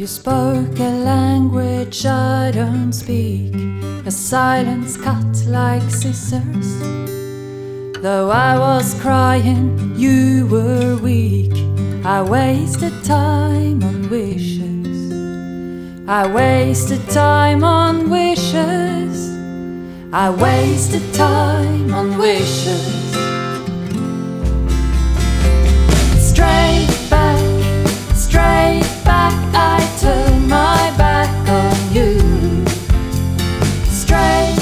You spoke a language I don't speak, a silence cut like scissors. Though I was crying, you were weak. I wasted time on wishes. I wasted time on wishes. I wasted time on wishes. Straight back, I turn my back on you. Straight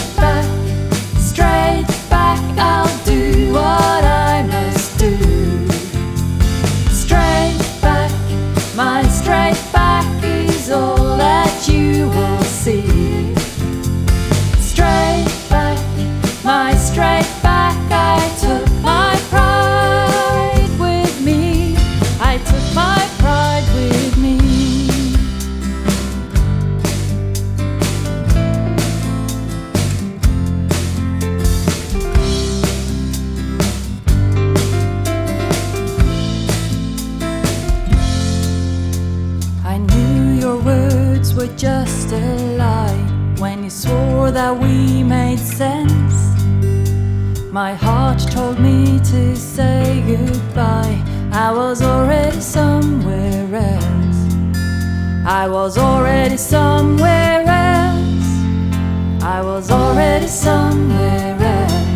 back, I'll do what I must do. Straight back, my straight back is all that you will see. Straight back, my straight back, I took my pride with me. I took my pride with me. I knew your words were just a lie when you swore that we made sense. My heart told me to say goodbye. I was already somewhere else. I was already somewhere else. I was already somewhere else.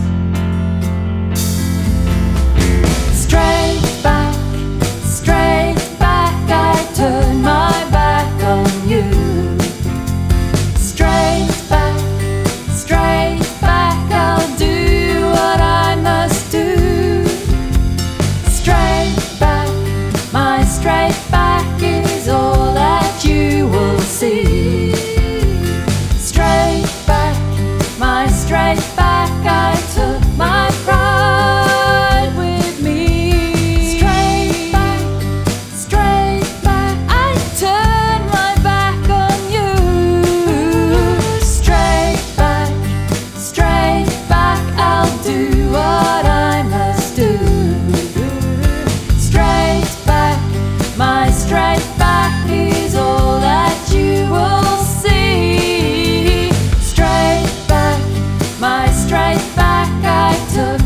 Straight back, I turn my back on you. Straight back, I'll do what I must do. Straight back, my straight back is all that you will see. Straight back, my straight back, I took my pride with me. Straight back, I turn my back on you. Straight back, I'll do what I must do. Straight back, my straight back is all that you will see. Straight back, my straight back, I took